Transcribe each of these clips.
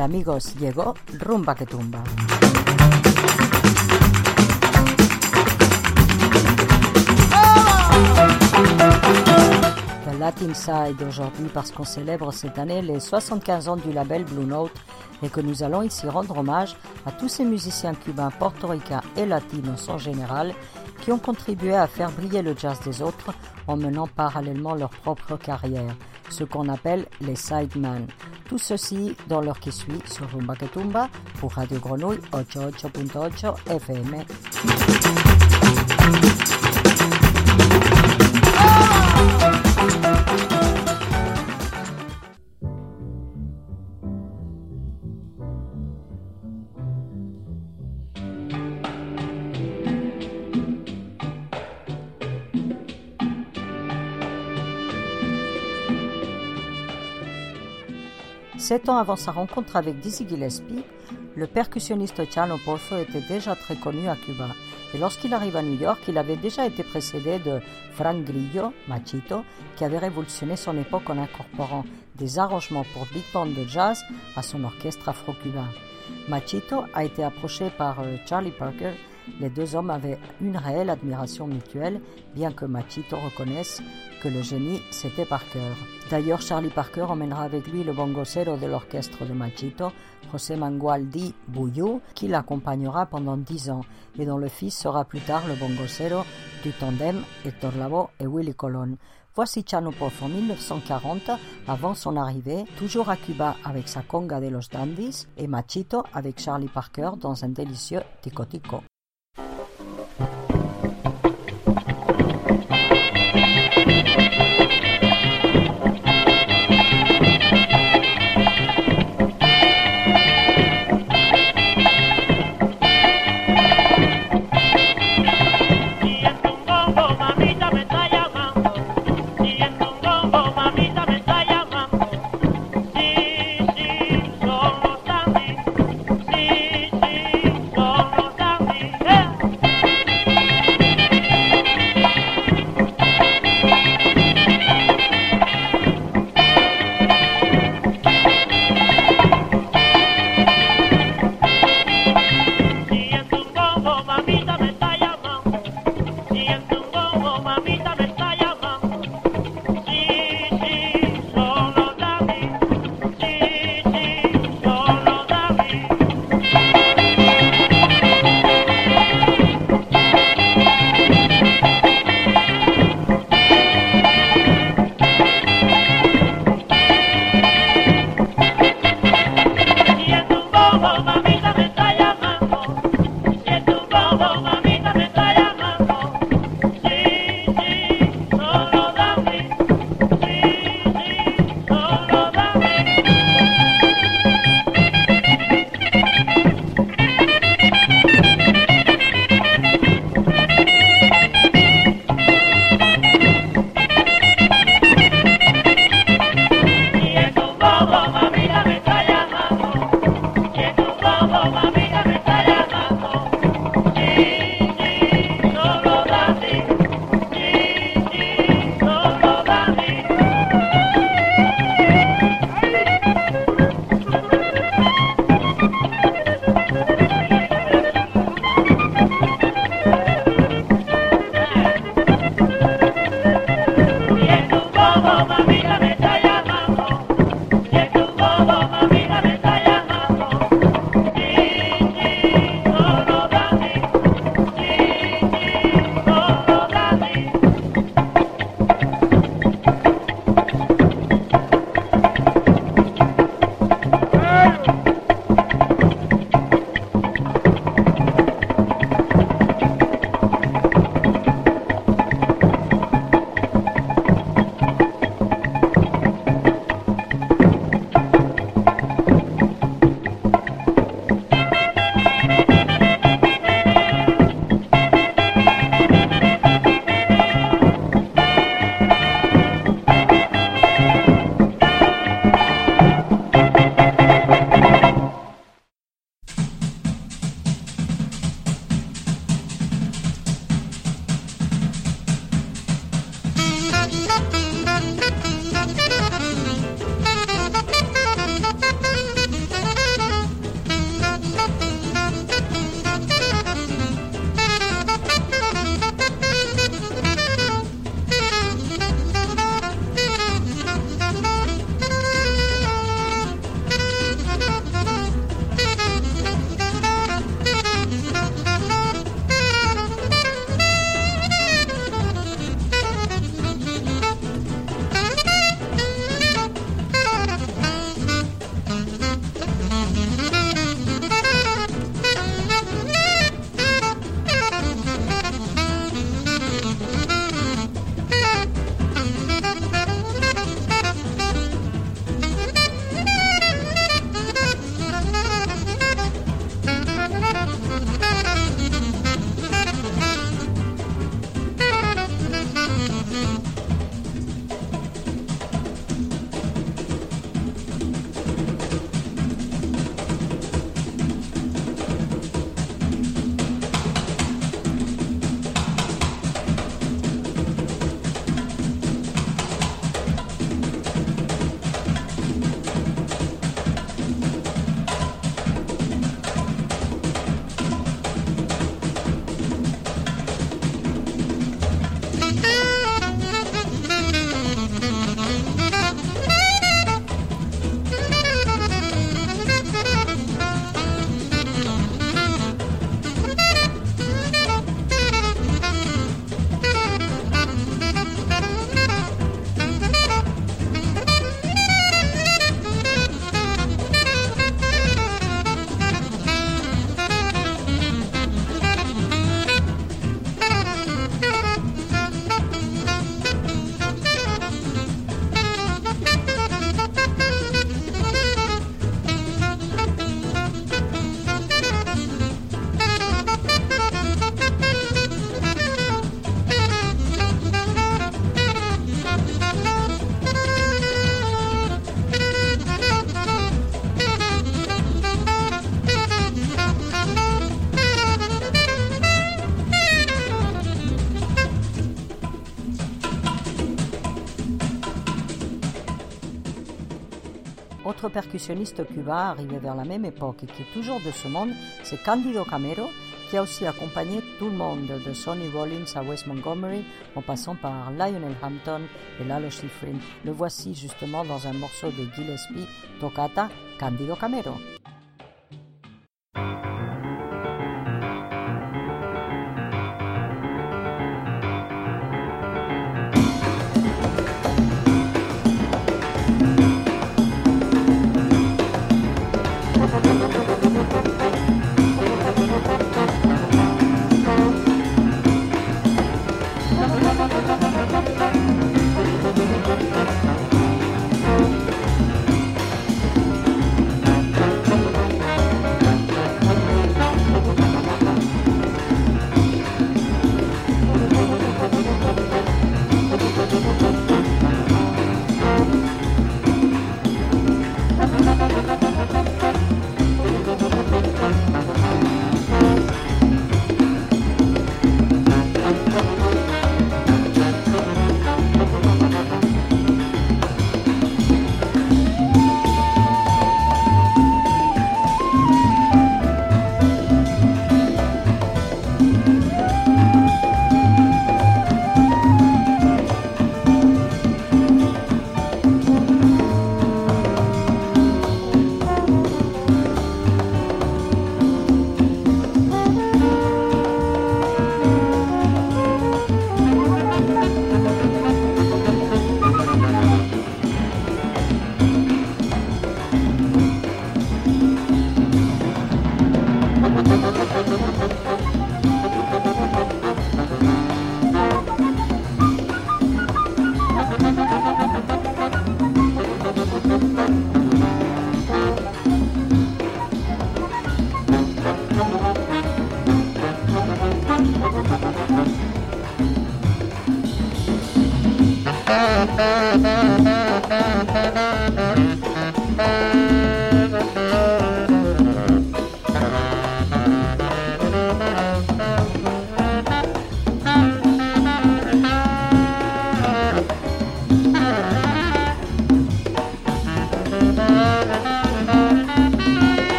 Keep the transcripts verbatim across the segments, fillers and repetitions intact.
tal amigos? Llegó Rumba que Tumba. The Latin Side aujourd'hui parce qu'on célèbre cette année les soixante-quinze ans du label Blue Note et que nous allons ici rendre hommage à tous ces musiciens cubains, portoricains et latinos en général qui ont contribué à faire briller le jazz des autres en menant parallèlement leur propre carrière, ce qu'on appelle les sidemen. Tout ceci dans l'heure qui suit sur Rumba que Tumba pour Radio Grenouille quatre-vingt-huit point ocho F M. Sept ans avant sa rencontre avec Dizzy Gillespie, le percussionniste Chano Pozo était déjà très connu à Cuba. Et lorsqu'il arrive à New York, il avait déjà été précédé de Frank Grillo, Machito, qui avait révolutionné son époque en incorporant des arrangements pour big band de jazz à son orchestre afro-cubain. Machito a été approché par Charlie Parker. Les deux hommes avaient une réelle admiration mutuelle, bien que Machito reconnaisse que le génie c'était Parker. D'ailleurs, Charlie Parker emmènera avec lui le bongocero de l'orchestre de Machito, José Mangual Di Buyu, qui l'accompagnera pendant dix ans et dont le fils sera plus tard le bongocero du tandem Héctor Lavoe et Willie Colon. Voici Chano Pozo en dix-neuf cent quarante, avant son arrivée, toujours à Cuba avec sa conga de los dandies et Machito avec Charlie Parker dans un délicieux Tico Tico. Sí, sí, son los dandies. autre percussionniste cubain arrivé vers la même époque et qui est toujours de ce monde, c'est Candido Camero, qui a aussi accompagné tout le monde, de Sonny Rollins à Wes Montgomery, en passant par Lionel Hampton et Lalo Schifrin. Le voici justement dans un morceau de Gillespie, Toccata, Candido Camero.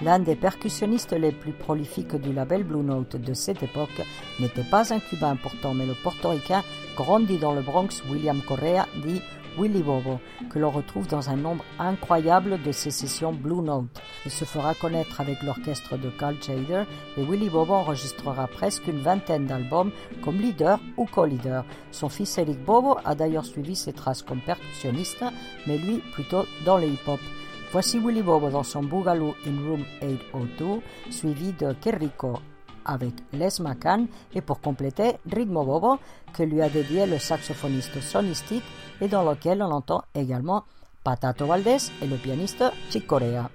L'un des percussionnistes les plus prolifiques du label Blue Note de cette époque n'était pas un Cubain pourtant, mais le portoricain grandi dans le Bronx William Correa, dit Willy Bobo, que l'on retrouve dans un nombre incroyable de ses sessions Blue Note. Il se fera connaître avec l'orchestre de Carl Tjader et Willy Bobo enregistrera presque une vingtaine d'albums comme leader ou co-leader. Son fils Eric Bobo a d'ailleurs suivi ses traces comme percussionniste, mais lui plutôt dans le hip-hop. Voici Willy Bobo dans son Boogaloo in Room eight oh two, suivi de Que Rico avec Les McCann et pour compléter Ritmo Bobo que lui a dédié le saxophoniste Sonny Stitt et dans lequel on entend également Patato Valdés et le pianiste Chick Corea.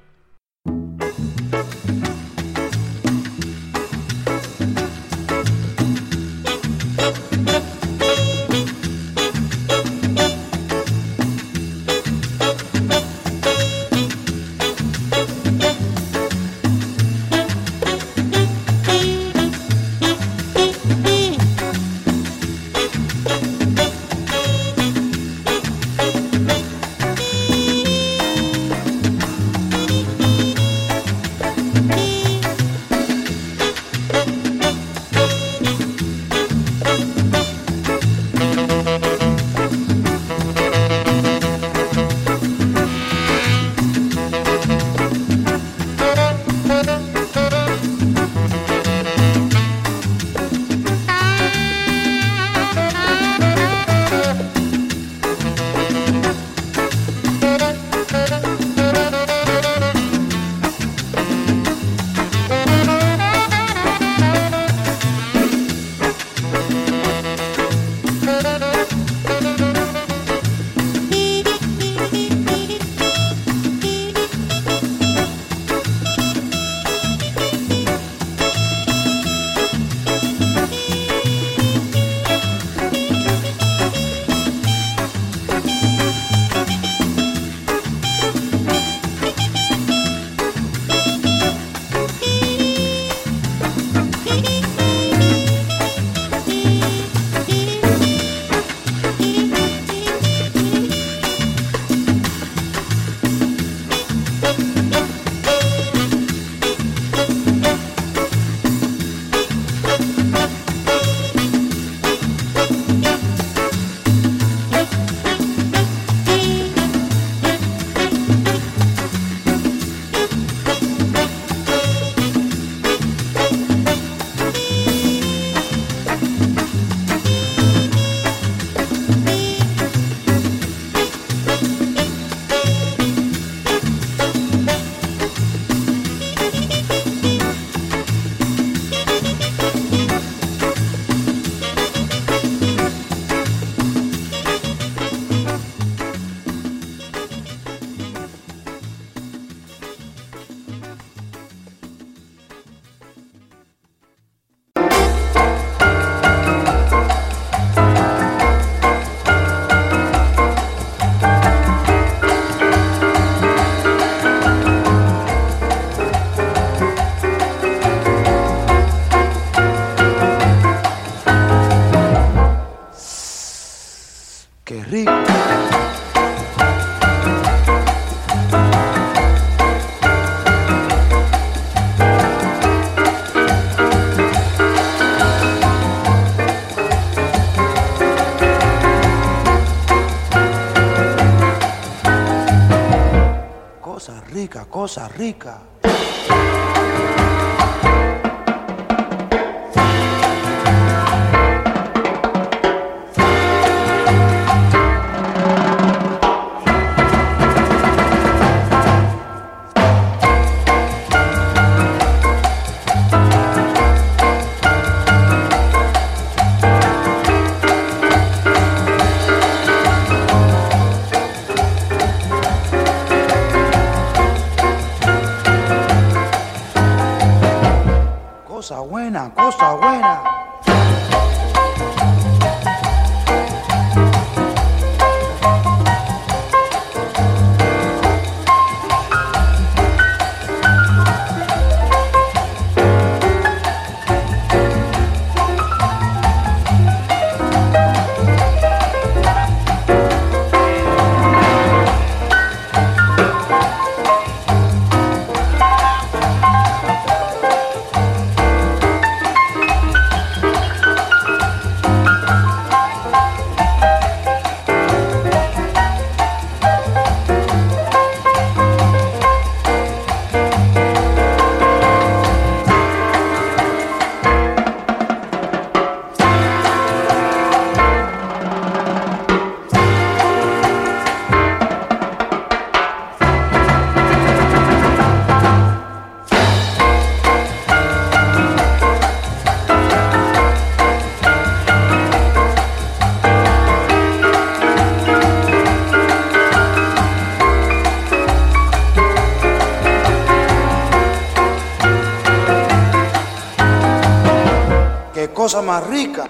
rica, cosa rica. Cosa buena, cosa buena. cosa más rica.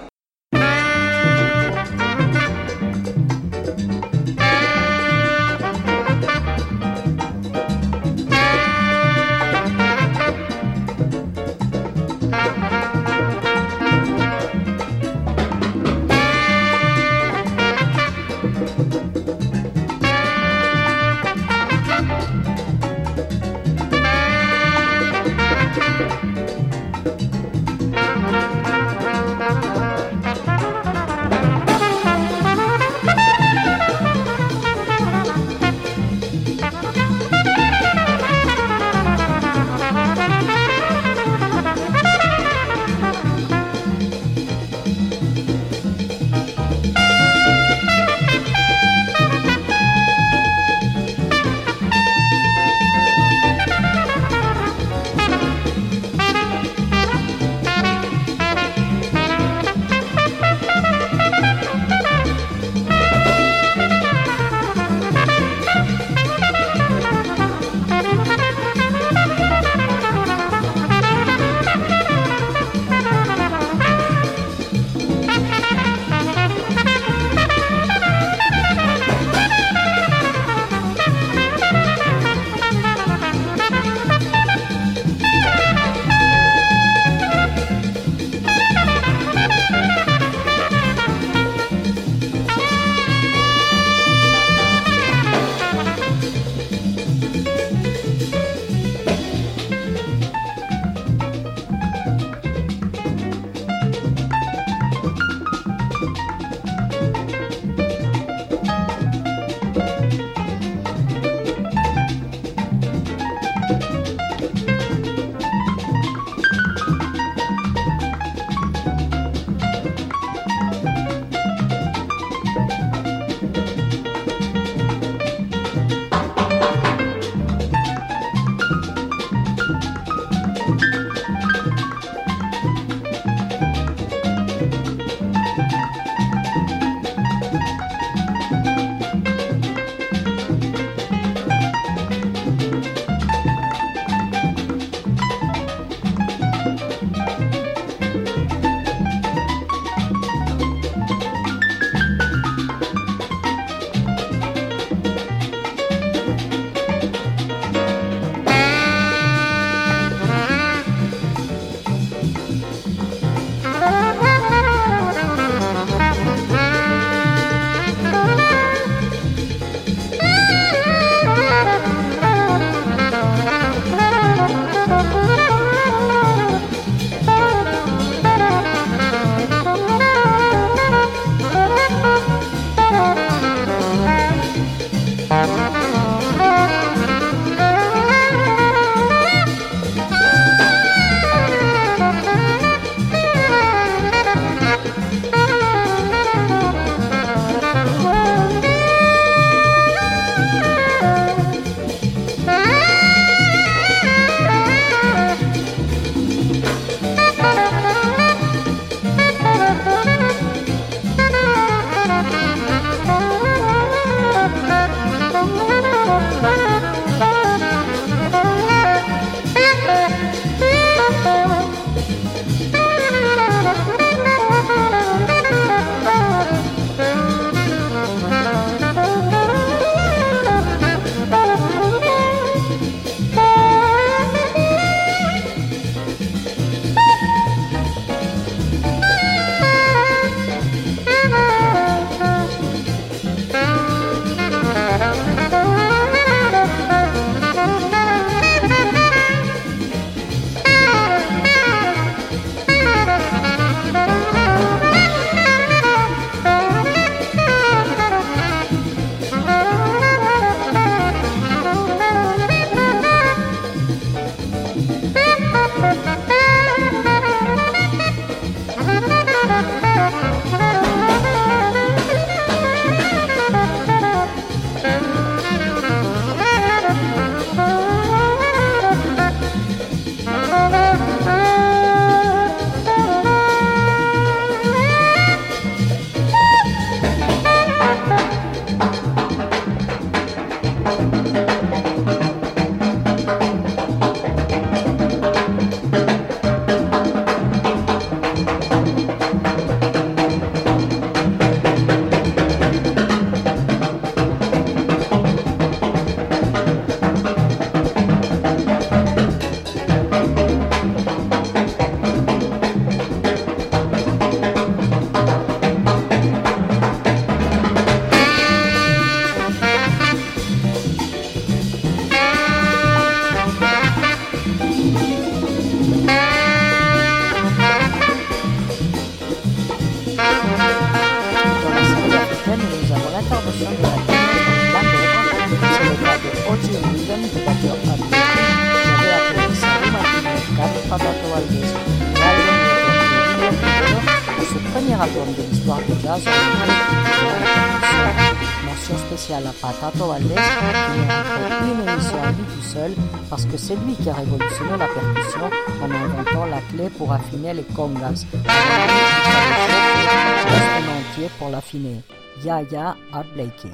percusión de la Plan d'Œuvre, c'est le cas de Ozzy Rhythm du batteur Abdel, qui avait appelé Saru Martinez, Carlos Patato Valdés, Waldo Nieto et Guillermo Rivero pour ce premier album de l'histoire du jazz original de la percussion. Mention spéciale à Patato Valdés, qui est entre une émission à lui tout seul, parce que c'est lui qui a révolutionné la percussion en inventant la clé pour affiner les congas, l'instrument entier pour l'affiner. Ya Ya Art Blakey.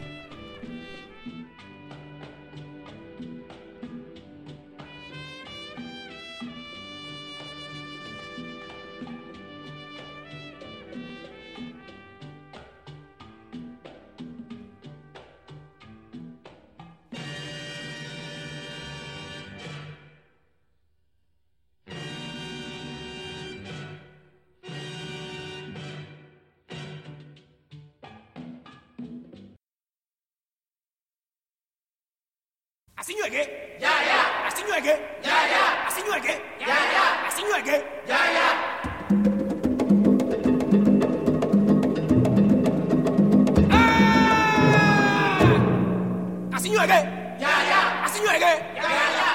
Asinyueke, ya ya. Asinyueke, ya ya. Asinyueke, ya ya. Asinyueke, ya ya. Ah! Asinyueke, ya ya. Asinyueke, ya ya.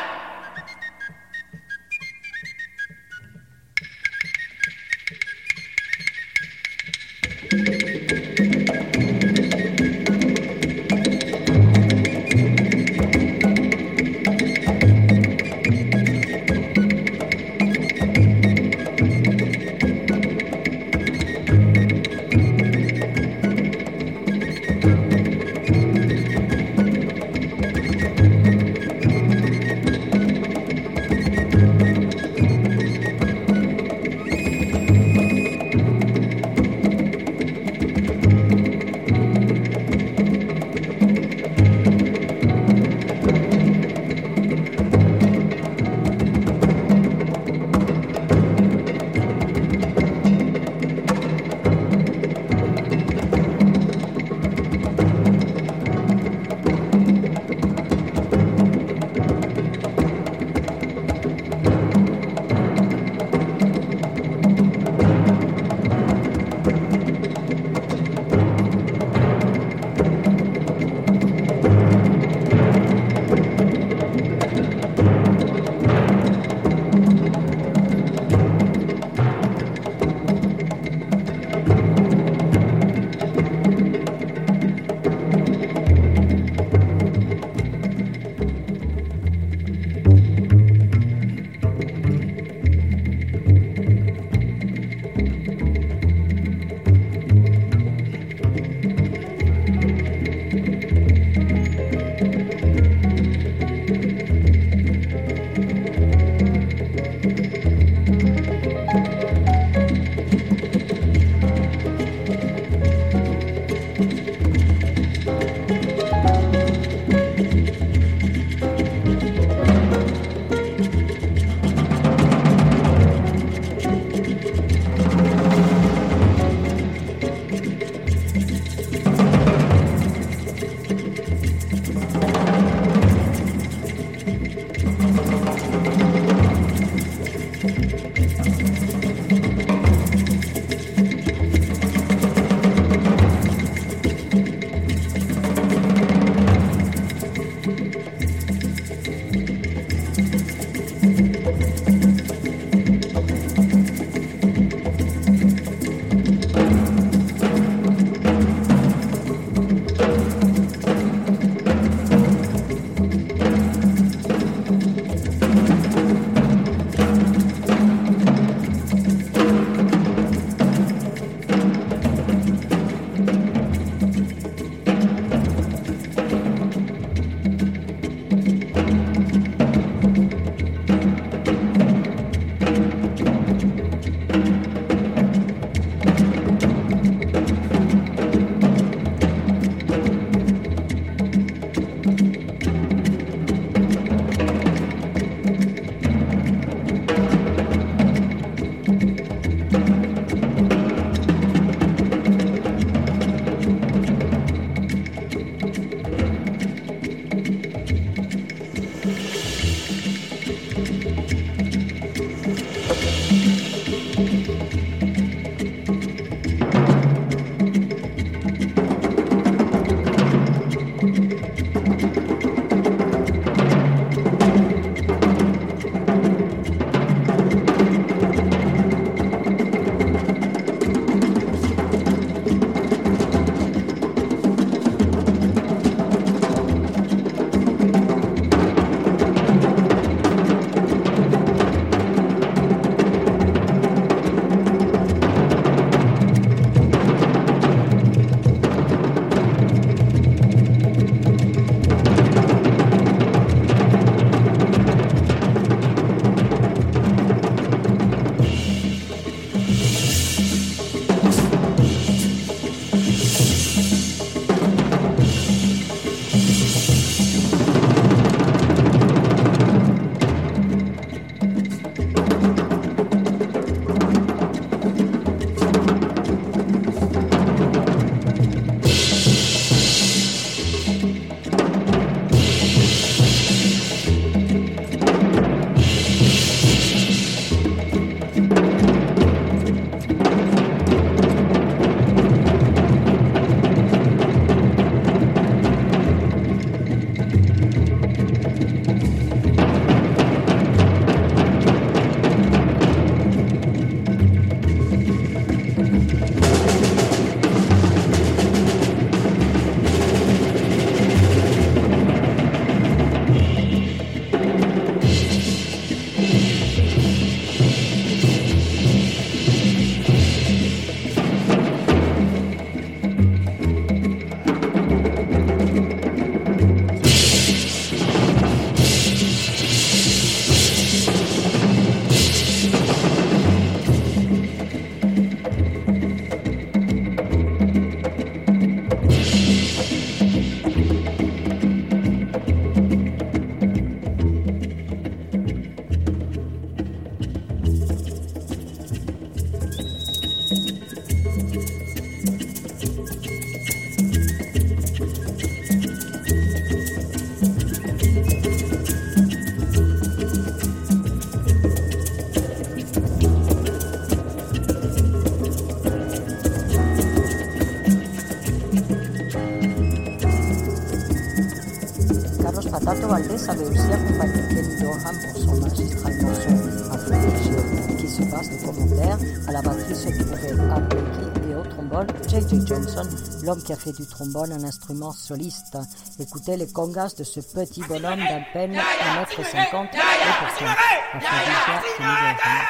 Tato Valdés avait aussi accompagné Kenny Dorham pour son magistral morceau Affliction, qui se passe de commentaires. À la batterie se trouvait Art Blakey et au trombone J J Johnson, l'homme qui a fait du trombone un instrument soliste. Écoutez les congas de ce petit bonhomme d'à peine un mètre cinquante et pourtant Aphrodisia qui nous rejoint.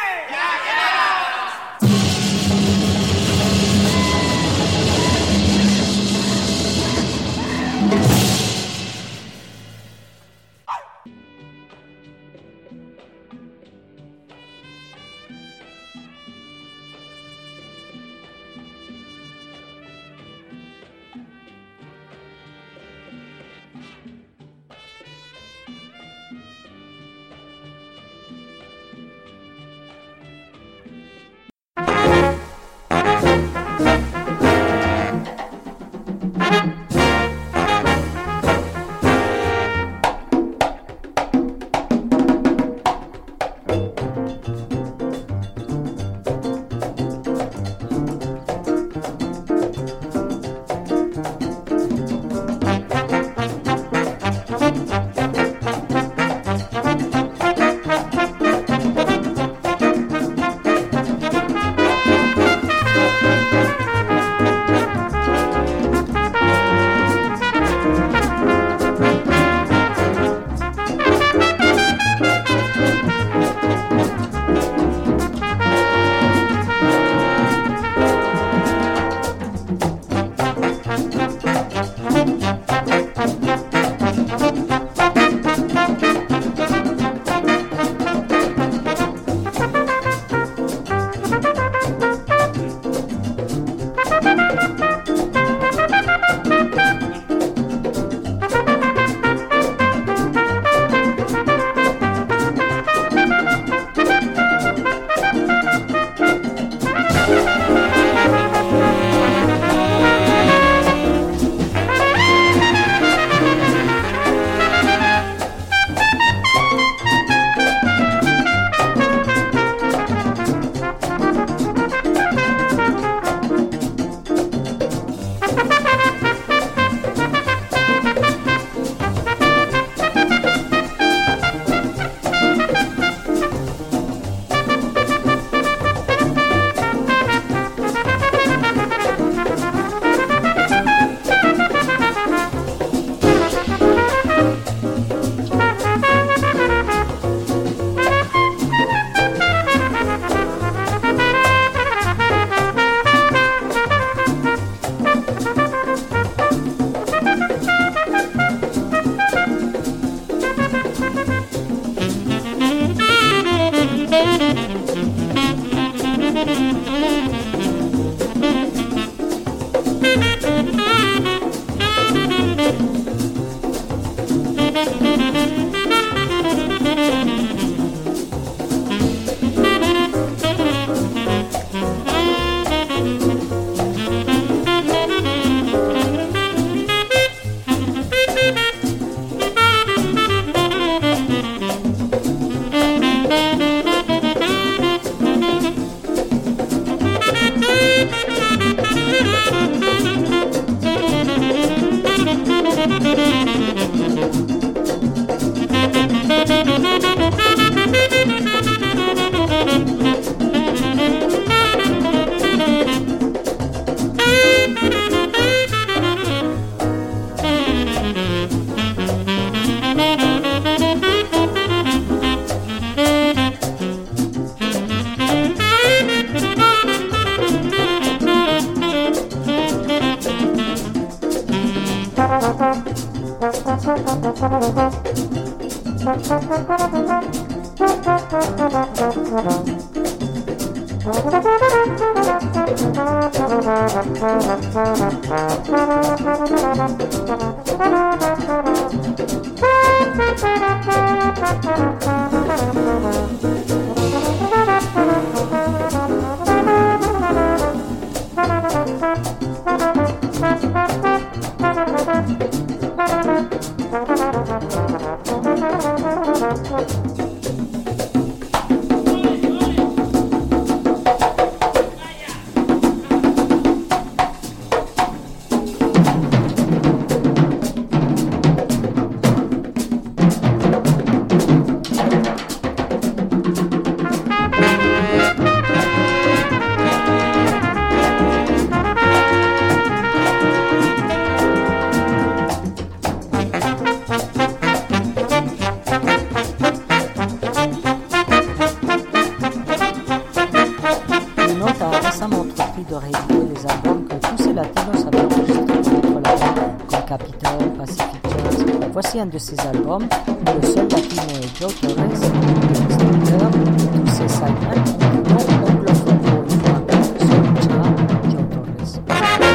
Pacific Jazz. Voici un de ses albums où le seul latino est Joe Torres, l'instructeur, tous ses sidemen, non anglophone pour une fois, seul Charles, Joe Torres.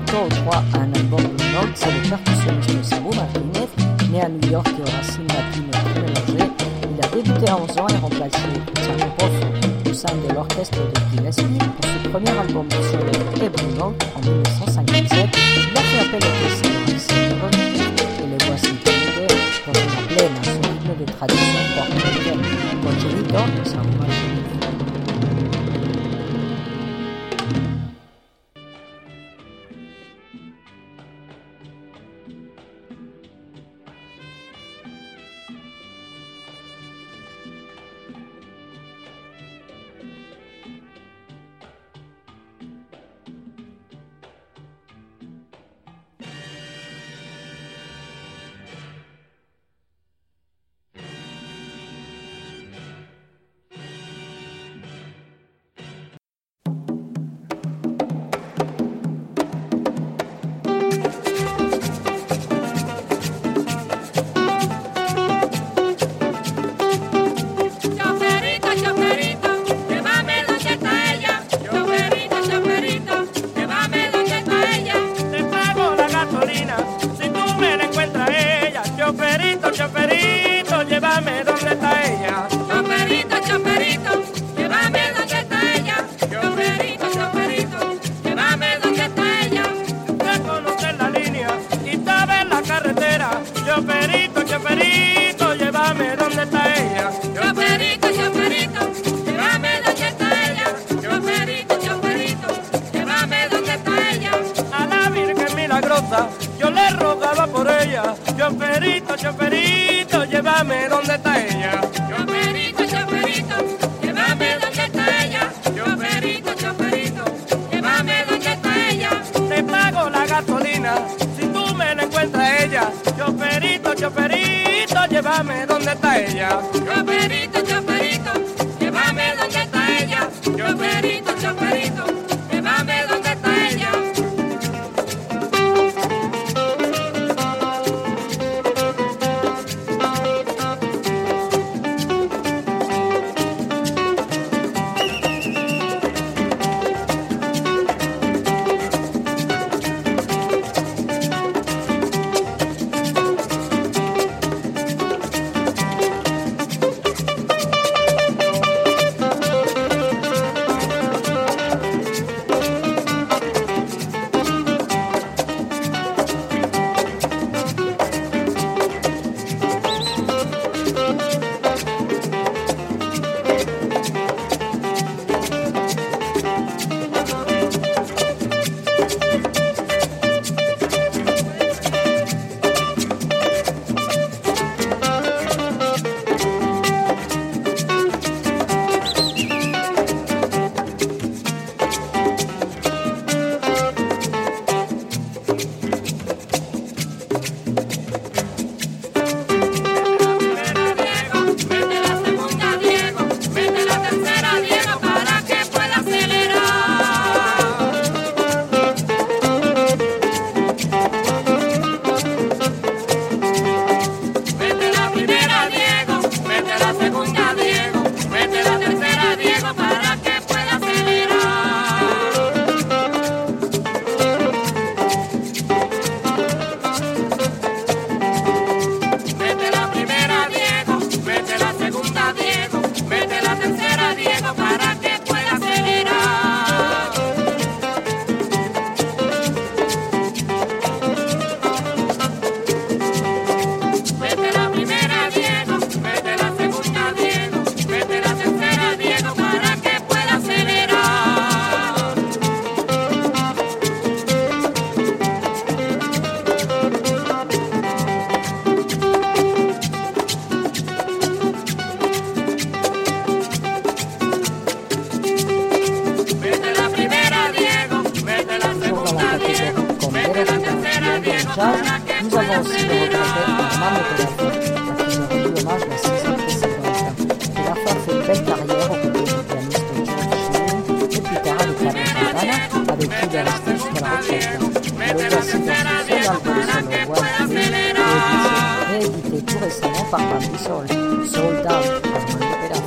deux ou trois à un album Blue Note, c'est le percussionniste Sabu Martinez, né à New York et aux racines latines très mélangées. Il a débuté à onze ans et remplacé Charlie Poffo au sein de l'orchestre de Gillespie pour ce premier album solo et Blue Note en dix-neuf cent cinquante-sept. Il a fait appel au dessin et les voici tombés dans una plena su ritmo de tradición puertorriqueña. Cochelito de Sabu Martinez. Yo le rogaba por ella, choferito, choferito, llévame donde está ella. Choferito, choferito, llévame donde está ella. Choferito, choferito, llévame donde está ella. Te pago la gasolina si tú me la encuentras ella. Choferito, choferito, llévame donde está ella. Choferito, choferito, llévame donde está ella. Choferito, choferito, llévame donde está ella. Nous avons aussi le regretté Armando Peraza, à qui j'ai rendu hommage la saison précédente. Il a fait une belle carrière aux côtés du pianiste George Shearing et plus tard avec la Santana, avec qui il est resté jusqu'à la retraite. Le voici dans son seul album solo Wild Free, réédité tout récemment par Bambi Soul, Sold Out, Armando Peraza.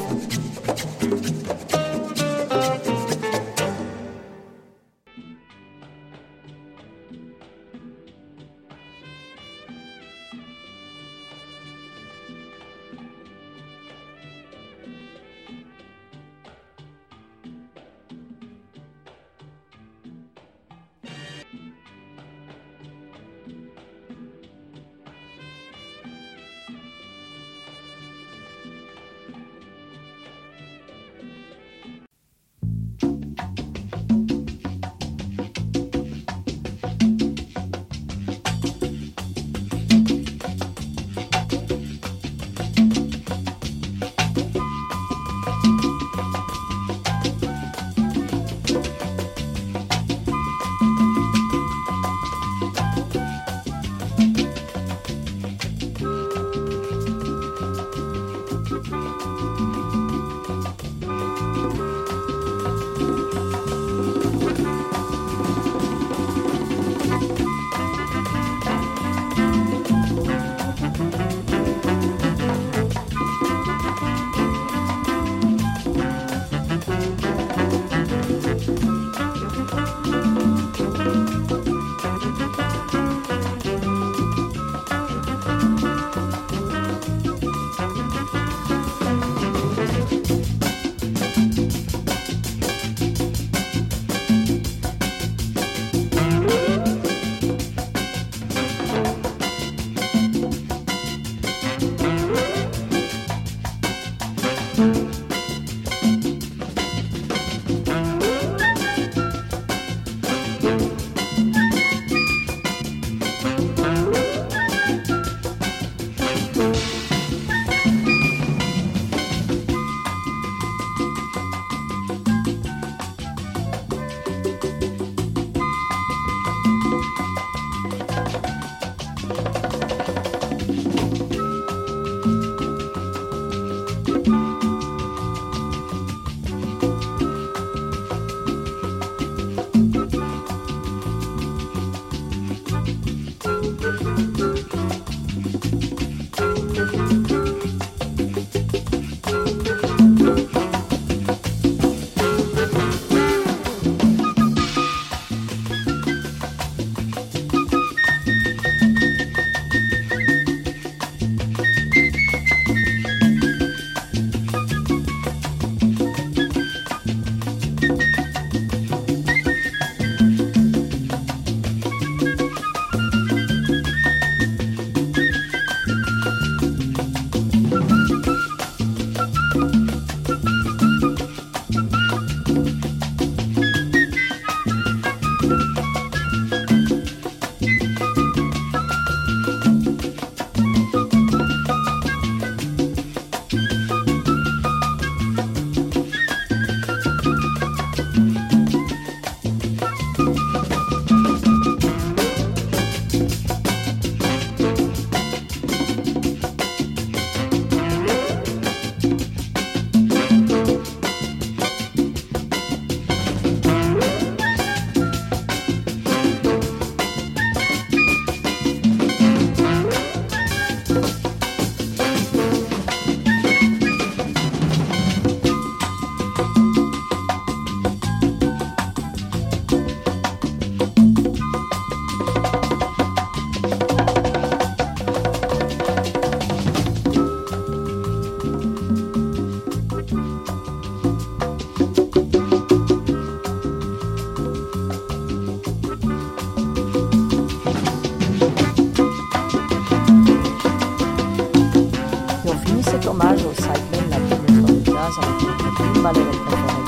animales del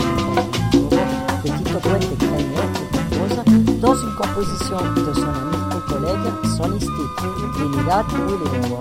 préféré de Tito Puente, créole et compose, dans une composition de son ami et collègue sonistique Trinidad Willingham.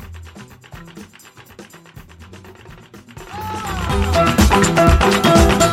Thank you.